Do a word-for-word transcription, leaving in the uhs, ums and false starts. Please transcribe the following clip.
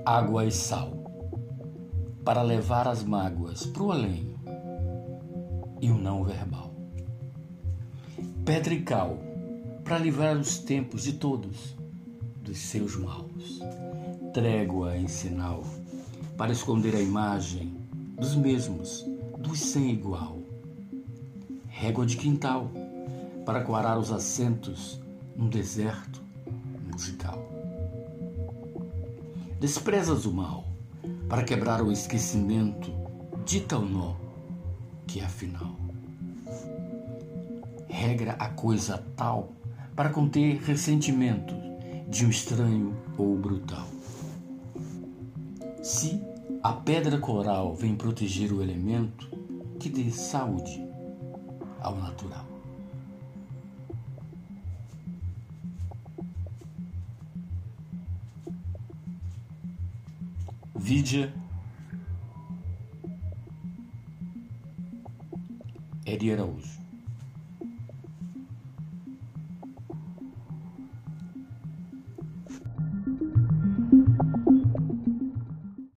água e sal, para levar as mágoas pro além e o não verbal. Pedra e cal, para livrar os tempos de todos dos seus maus. Trégua em sinal, para esconder a imagem dos mesmos, dos sem igual. Régua de quintal, para coarar os assentos num deserto musical. Desprezas o mal, para quebrar o esquecimento, dita o nó, que afinal regra a coisa tal para conter ressentimento de um estranho ou brutal. Se a pedra coral vem proteger o elemento que dê saúde ao natural. Vidya Eri Araújo.